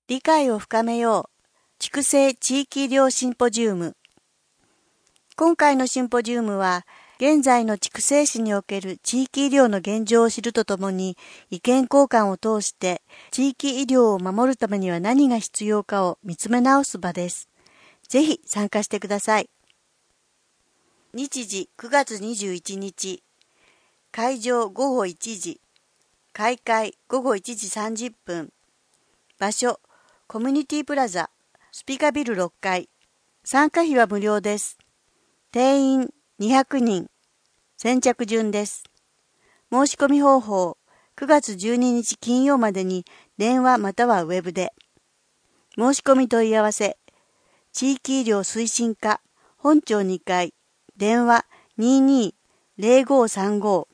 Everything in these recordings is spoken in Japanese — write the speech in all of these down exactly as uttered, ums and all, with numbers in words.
理解を深めよう。畜生地域医療シンポジウム。今回のシンポジウムは、現在の畜生市における地域医療の現状を知るとともに、意見交換を通して地域医療を守るためには何が必要かを見つめ直す場です。ぜひ参加してください。日時くがつにじゅういちにち、会場ごごいちじ、開会ごごいちじさんじゅっぷん、場所コミュニティプラザ、スピカビルろっかい。参加費は無料です。定員にひゃくにん。先着順です。申し込み方法、くがつじゅうににち金曜までに電話またはウェブで。申し込み問い合わせ、地域医療推進課、本庁にかい、電話にじゅうに ぜろごさんご。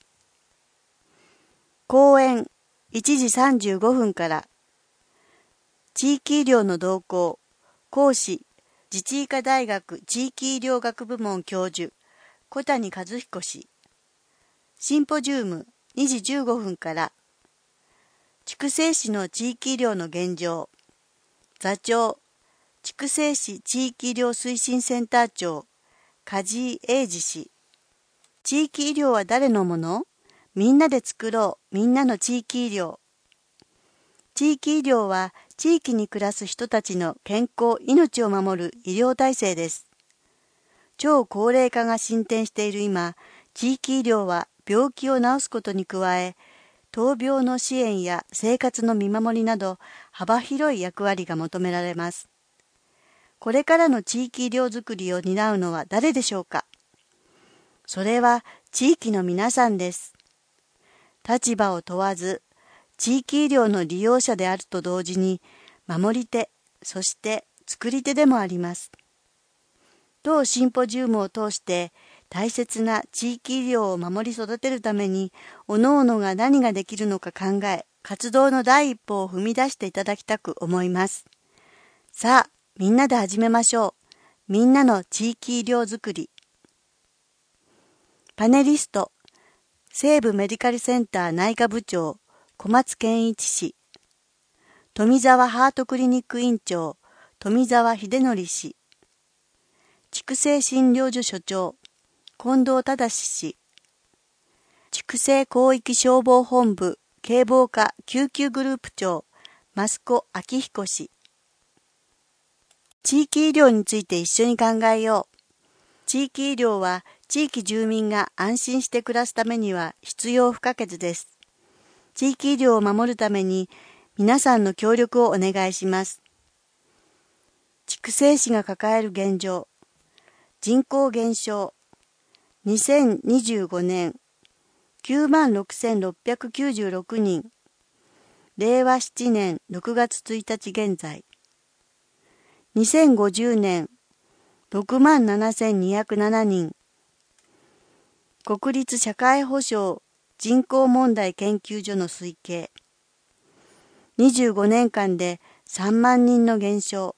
講演いちじさんじゅうごふんから。地域医療の動向、講師、自治医科大学地域医療学部門教授、小谷和彦氏。シンポジウムにじじゅうごふんから。筑西市の地域医療の現状、座長、筑西市地域医療推進センター長、梶井英二氏。地域医療は誰のもの？みんなで作ろう、みんなの地域医療。地域医療は地域に暮らす人たちの健康、命を守る医療体制です。超高齢化が進展している今、地域医療は病気を治すことに加え、闘病の支援や生活の見守りなど幅広い役割が求められます。これからの地域医療づくりを担うのは誰でしょうか？それは地域の皆さんです。立場を問わず、地域医療の利用者であると同時に、守り手、そして作り手でもあります。当シンポジウムを通して、大切な地域医療を守り育てるために、各々が何ができるのか考え、活動の第一歩を踏み出していただきたく思います。さあ、みんなで始めましょう。みんなの地域医療づくり。パネリスト、西部メディカルセンター内科部長、小松健一氏。富澤ハートクリニック院長、富澤秀則氏。畜生診療所所長、近藤忠氏。畜生広域消防本部警防課救急グループ長、増子明彦氏。地域医療について一緒に考えよう。地域医療は地域住民が安心して暮らすためには必要不可欠です。地域医療を守るために皆さんの協力をお願いします。筑西市が抱える現状、人口減少、にせんにじゅうごねんきゅうまんろくせんろっぴゃくきゅうじゅうろくにん、れいわななねんろくがつついたち現在、にせんごじゅうねんろくまんななせんにひゃくななにん、国立社会保障人口問題研究所の推計、にじゅうごねんかんでさんまんにんの減少、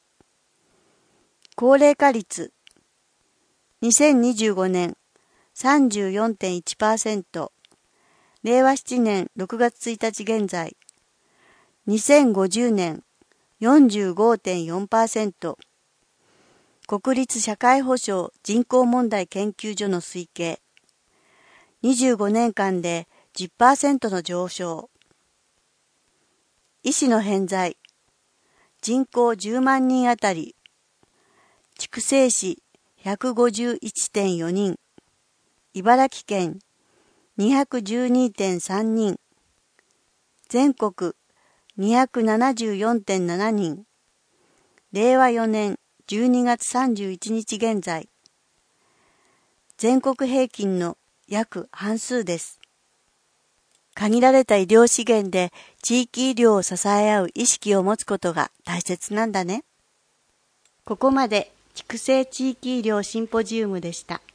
高齢化率、にせんにじゅうごねん さんじゅうよんてんいちパーセント、れいわななねんろくがつついたち現在、にせんごじゅうねん よんじゅうごてんよんパーセント、国立社会保障人口問題研究所の推計、にじゅうごねんかんで じゅっパーセント の上昇。医師の偏在、人口じゅうまんにんあたり、筑西市 ひゃくごじゅういってんよにん、茨城県 にひゃくじゅうにてんさんにん、全国 にひゃくななじゅうよんてんななにん、れいわよねんじゅうにがつさんじゅういちにち現在、全国平均の約半数です。限られた医療資源で地域医療を支え合う意識を持つことが大切なんだね。ここまで筑西地域医療シンポジウムでした。